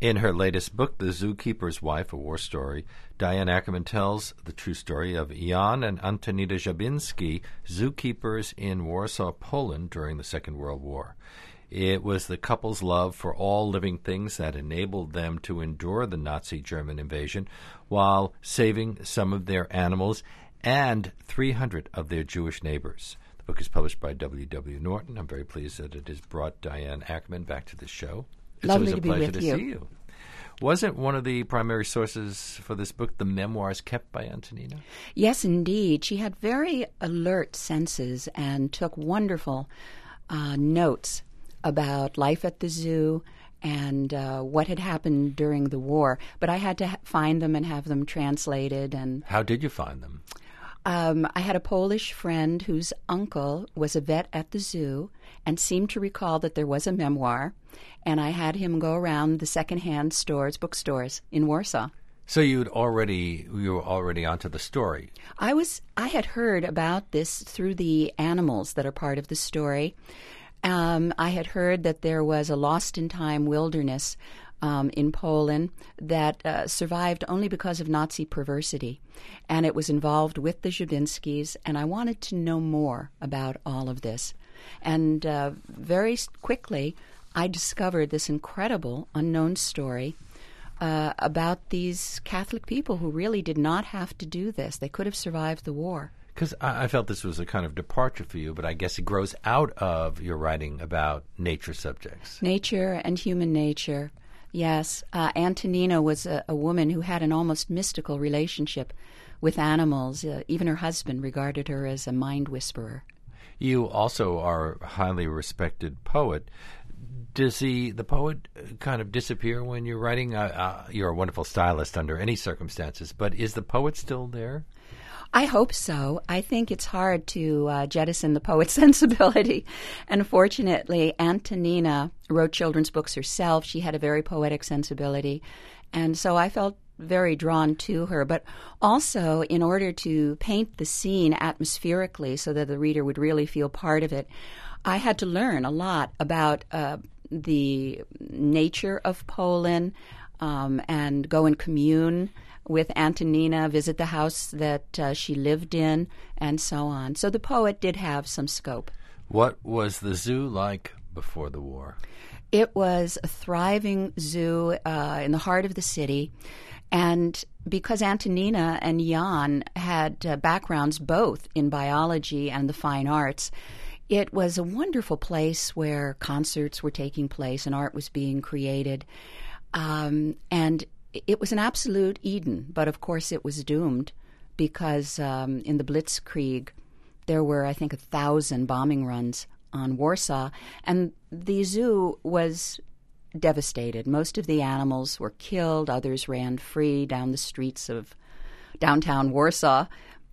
In her latest book, The Zookeeper's Wife, A War Story, Diane Ackerman tells the true story of Jan and Antonita Jabinski, zookeepers in Warsaw, Poland during the Second World War. It was the couple's love for all living things that enabled them to endure the Nazi German invasion while saving some of their animals and 300 of their Jewish neighbors. The book is published by W. W. Norton. I'm very pleased that it has brought Diane Ackerman back to the show. Lovely to be with you. It's always a pleasure to see you. Wasn't one of the primary sources for this book the memoirs kept by Antonina? Yes, indeed. She had very alert senses and took wonderful notes about life at the zoo and what had happened during the war. But I had to find them and have them translated. And how did you find them? I had a Polish friend whose uncle was a vet at the zoo and seemed to recall that there was a memoir, and I had him go around the secondhand stores, bookstores in Warsaw. So you were already onto the story. I had heard about this through the animals that are part of the story. I had heard that there was a lost-in-time wilderness in Poland that survived only because of Nazi perversity. And it was involved with the Jabinskis, and I wanted to know more about all of this. And very quickly, I discovered this incredible unknown story about these Catholic people who really did not have to do this. They could have survived the war. Because I felt this was a kind of departure for you, but I guess it grows out of your writing about nature subjects. Nature and human nature. Yes, Antonina was a woman who had an almost mystical relationship with animals. Even her husband regarded her as a mind whisperer. You also are a highly respected poet. Does the poet kind of disappear when you're writing? You're a wonderful stylist under any circumstances, but is the poet still there? I hope so. I think it's hard to jettison the poet's sensibility. And fortunately, Antonina wrote children's books herself. She had a very poetic sensibility. And so I felt very drawn to her. But also, in order to paint the scene atmospherically so that the reader would really feel part of it, I had to learn a lot about the nature of Poland and go and commune with Antonina, visit the house that she lived in, and so on. So the poet did have some scope. What was the zoo like before the war? It was a thriving zoo in the heart of the city. And because Antonina and Jan had backgrounds both in biology and the fine arts, it was a wonderful place where concerts were taking place and art was being created. And it was an absolute Eden, but of course it was doomed because in the Blitzkrieg there were, I think, 1,000 bombing runs on Warsaw, and the zoo was devastated. Most of the animals were killed, others ran free down the streets of downtown Warsaw.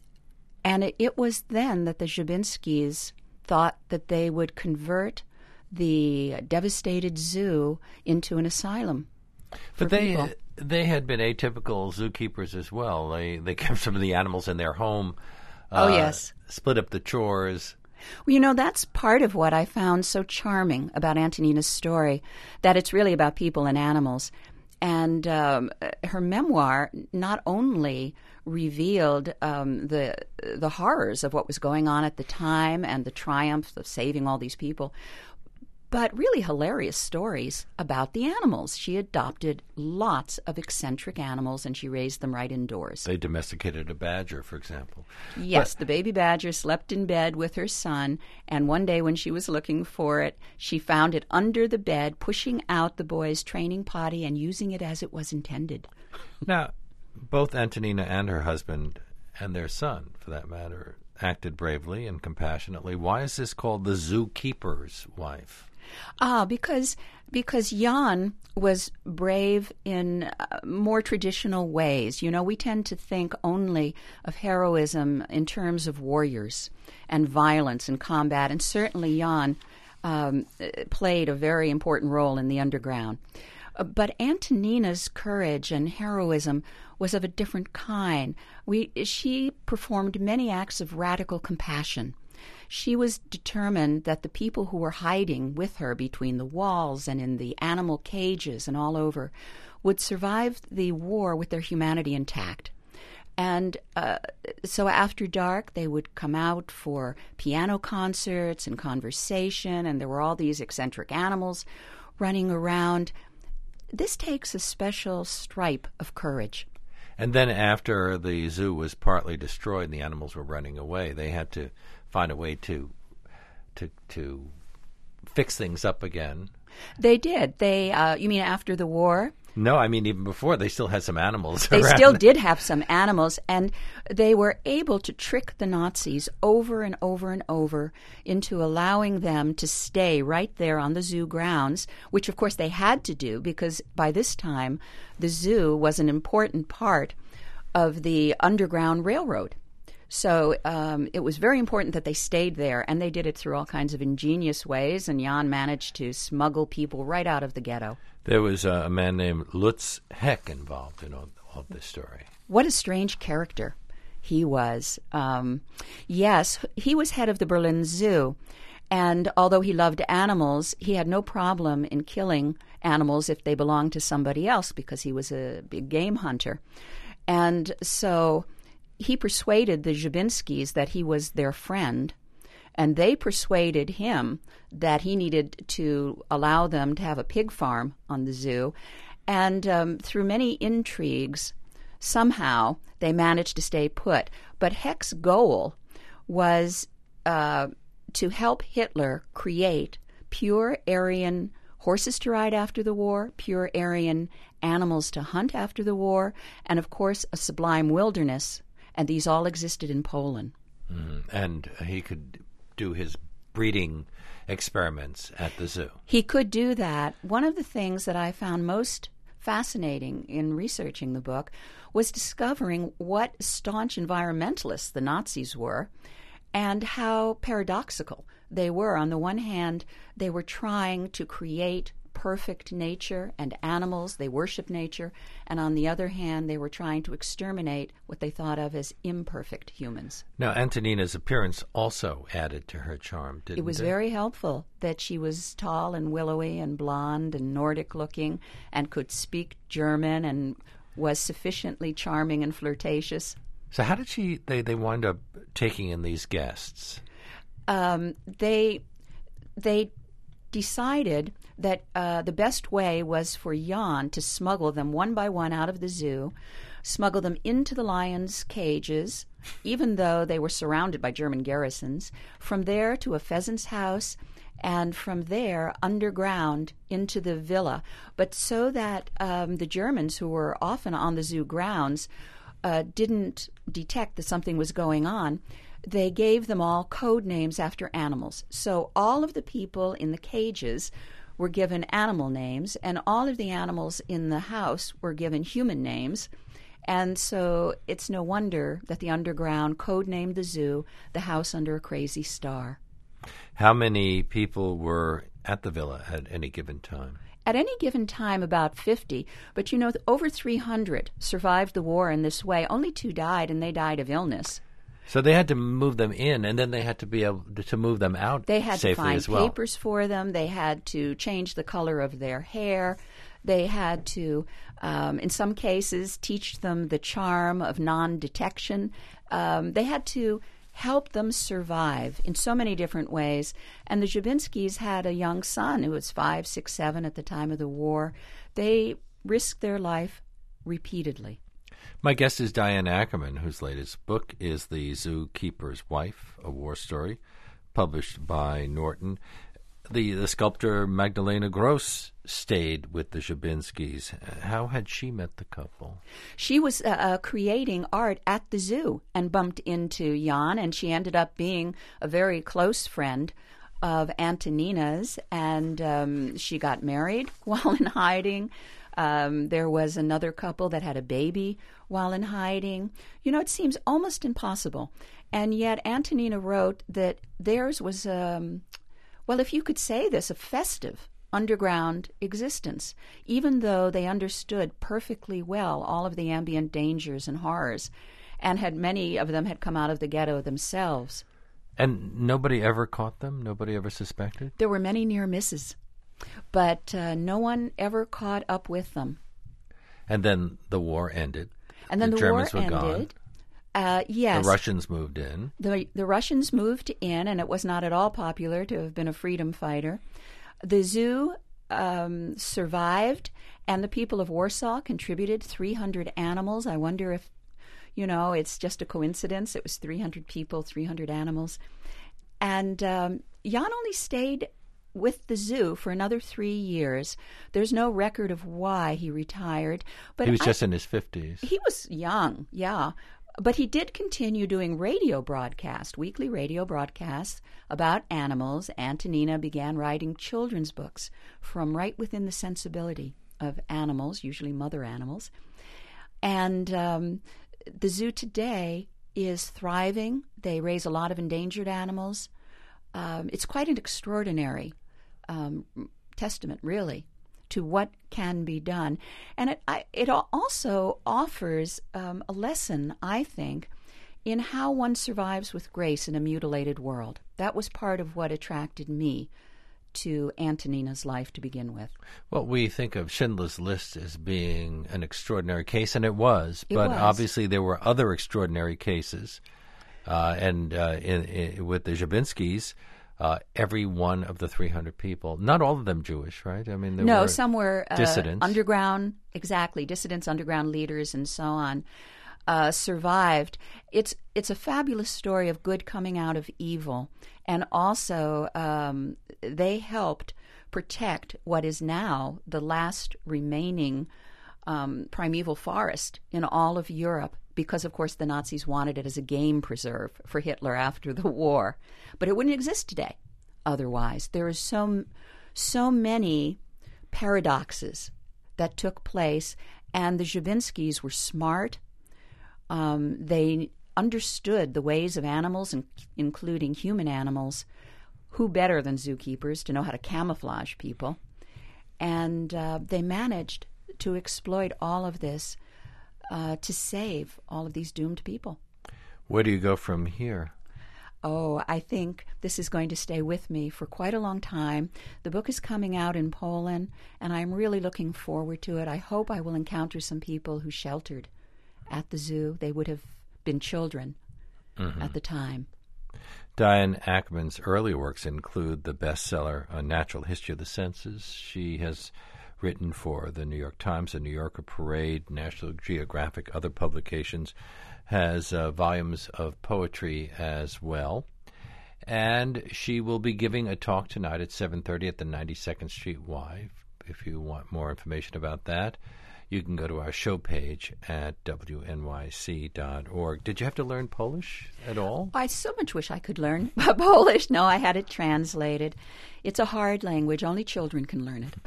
And it was then that the Jabinskis thought that they would convert the devastated zoo into an asylum. But they had been atypical zookeepers as well. They kept some of the animals in their home. Yes. Split up the chores. Well, that's part of what I found so charming about Antonina's story, that it's really about people and animals. And her memoir not only revealed the horrors of what was going on at the time and the triumph of saving all these people, but really hilarious stories about the animals. She adopted lots of eccentric animals, and she raised them right indoors. They domesticated a badger, for example. Yes, the baby badger slept in bed with her son, and one day when she was looking for it, she found it under the bed, pushing out the boy's training potty and using it as it was intended. Now, both Antonina and her husband, and their son, for that matter, acted bravely and compassionately. Why is this called The Zookeeper's Wife? Because Jan was brave in more traditional ways. You know, we tend to think only of heroism in terms of warriors and violence and combat, and certainly Jan played a very important role in the underground. But Antonina's courage and heroism was of a different kind. She performed many acts of radical compassion She was determined that the people who were hiding with her between the walls and in the animal cages and all over would survive the war with their humanity intact. And so after dark, they would come out for piano concerts and conversation, and there were all these eccentric animals running around. This takes a special stripe of courage. And then after the zoo was partly destroyed and the animals were running away, they had to find a way to fix things up again. They did. You mean after the war? No, I mean even before. They still had some animals They around. still did have some animals, and they were able to trick the Nazis over and over and over into allowing them to stay right there on the zoo grounds, which of course they had to do because by this time the zoo was an important part of the Underground Railroad. So it was very important that they stayed there, and they did it through all kinds of ingenious ways, and Jan managed to smuggle people right out of the ghetto. There was a man named Lutz Heck involved in all this story. What a strange character he was. Yes, he was head of the Berlin Zoo, and although he loved animals, he had no problem in killing animals if they belonged to somebody else because he was a big game hunter. And so he persuaded the Zhibinskys that he was their friend, and they persuaded him that he needed to allow them to have a pig farm on the zoo. And through many intrigues, somehow they managed to stay put. But Heck's goal was to help Hitler create pure Aryan horses to ride after the war, pure Aryan animals to hunt after the war, and of course a sublime wilderness. And these all existed in Poland. And he could do his breeding experiments at the zoo. He could do that. One of the things that I found most fascinating in researching the book was discovering what staunch environmentalists the Nazis were and how paradoxical they were. On the one hand, they were trying to create perfect nature and animals. They worship nature. And on the other hand, they were trying to exterminate what they thought of as imperfect humans. Now, Antonina's appearance also added to her charm, didn't it? It was very helpful that she was tall and willowy and blonde and Nordic-looking and could speak German and was sufficiently charming and flirtatious. So how did they wind up taking in these guests? They decided that the best way was for Jan to smuggle them one by one out of the zoo, smuggle them into the lions' cages, even though they were surrounded by German garrisons, from there to a pheasant's house, and from there underground into the villa. But so that the Germans, who were often on the zoo grounds, didn't detect that something was going on, they gave them all code names after animals. So all of the people in the cages were given animal names, and all of the animals in the house were given human names. And so it's no wonder that the underground codenamed the zoo the House Under a Crazy Star. How many people were at the villa at any given time? At any given time, about 50. But, you know, over 300 survived the war in this way. Only 2 died, and they died of illness. So they had to move them in, and then they had to be able to move them out safely as well. They had to find papers for them. They had to change the color of their hair. They had to, in some cases, teach them the charm of non-detection. They had to help them survive in so many different ways. And the Zhibinskys had a young son who was 5, 6, 7 at the time of the war. They risked their life repeatedly. My guest is Diane Ackerman, whose latest book is The Zookeeper's Wife, a war story, published by Norton. The sculptor Magdalena Gross stayed with the Zhibinskys. How had she met the couple? She was creating art at the zoo and bumped into Jan, and she ended up being a very close friend of Antonina's, and she got married while in hiding. There was another couple that had a baby while in hiding. You know, it seems almost impossible. And yet Antonina wrote that theirs was, well, if you could say this, a festive underground existence, even though they understood perfectly well all of the ambient dangers and horrors, and many of them had come out of the ghetto themselves. And nobody ever caught them? Nobody ever suspected? There were many near misses, but no one ever caught up with them. And then the war ended. And then the Germans war were ended. Gone. Yes. The Russians moved in. The Russians moved in, and it was not at all popular to have been a freedom fighter. The zoo survived, and the people of Warsaw contributed 300 animals. I wonder if, it's just a coincidence. It was 300 people, 300 animals. And Jan only stayed with the zoo for another 3 years. There's no record of why he retired. But he was just in his 50s. He was young, yeah. But he did continue doing radio broadcasts, weekly radio broadcasts about animals. Antonina began writing children's books from right within the sensibility of animals, usually mother animals. And the zoo today is thriving. They raise a lot of endangered animals. It's quite an extraordinary testament, really, to what can be done. And it also offers a lesson, I think, in how one survives with grace in a mutilated world. That was part of what attracted me to Antonina's life to begin with. Well, we think of Schindler's List as being an extraordinary case, and it was. But obviously there were other extraordinary cases. And with the Żabinskis, every one of the 300 people, not all of them Jewish, right? I mean, no, some were dissidents. Underground, exactly, dissidents, underground leaders, and so on, survived. It's a fabulous story of good coming out of evil, and also they helped protect what is now the last remaining primeval forest in all of Europe, because, of course, the Nazis wanted it as a game preserve for Hitler after the war. But it wouldn't exist today otherwise. There are so many paradoxes that took place, and the Żabinskis were smart. They understood the ways of animals, including human animals. Who better than zookeepers to know how to camouflage people? And they managed to exploit all of this to save all of these doomed people. Where do you go from here? Oh, I think this is going to stay with me for quite a long time. The book is coming out in Poland, and I'm really looking forward to it. I hope I will encounter some people who sheltered at the zoo. They would have been children at the time. Diane Ackerman's early works include the bestseller, A Natural History of the Senses. She has written for the New York Times, the New Yorker Parade, National Geographic, other publications, has volumes of poetry as well. And she will be giving a talk tonight at 7:30 at the 92nd Street Y. If you want more information about that, you can go to our show page at wnyc.org. Did you have to learn Polish at all? I so much wish I could learn Polish. No, I had it translated. It's a hard language. Only children can learn it.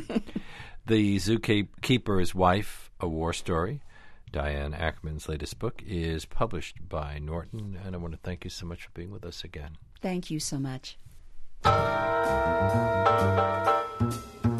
The Zookeeper's Wife, A War Story, Diane Ackerman's latest book, is published by Norton, and I want to thank you so much for being with us again. Thank you so much.